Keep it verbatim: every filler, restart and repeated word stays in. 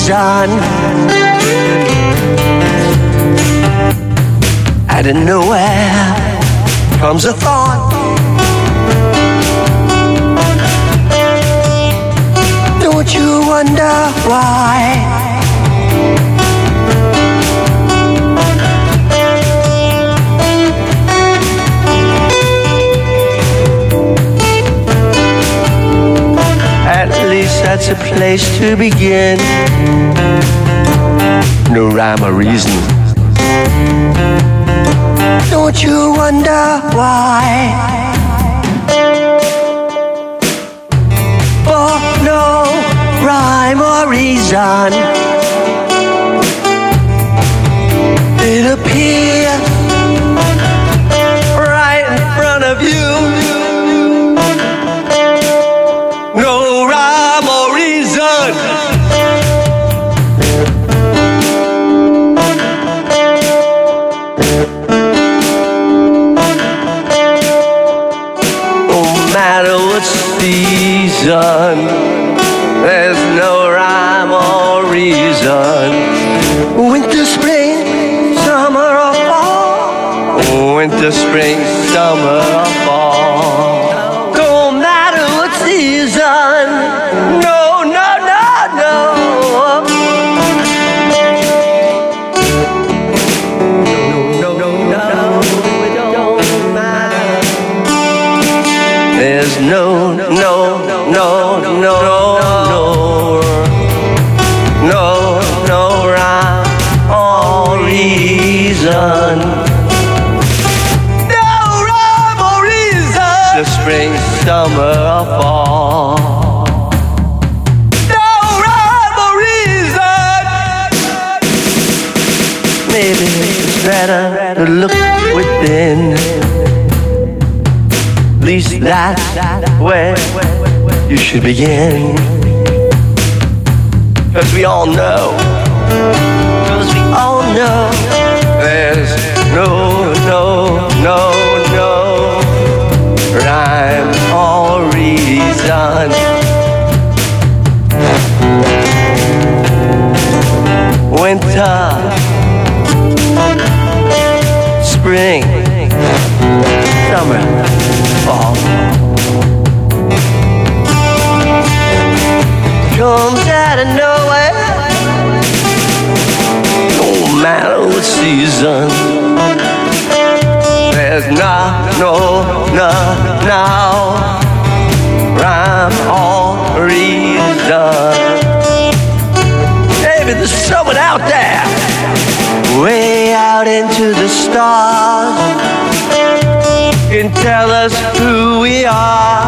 reason. Out of nowhere comes a thought. Don't you wonder why? At least that's a place to begin. No rhyme or reason. Don't you wonder why? For no rhyme or reason, it appears right in front of you. No rhyme or reason. No matter what season, there's no rhyme or reason. Winter, spring, summer or fall. Winter, spring, summer or fall. No matter what season. No, no, no, no. No, no, no, it don't matter. There's no, no, no, no, no, no, no, no rhyme or reason. No rhyme or reason. The spring, summer, or fall. No rhyme or reason. Maybe it's better to look within. At least that's where you should begin. Cause we all know, cause we all know, there's no, no, no, no rhyme or reason. Winter, spring, summer, fall. Comes out of nowhere. No matter what season, there's no, no, no, no rhyme or reason. Maybe there's someone out there, way out into the stars, can tell us who we are.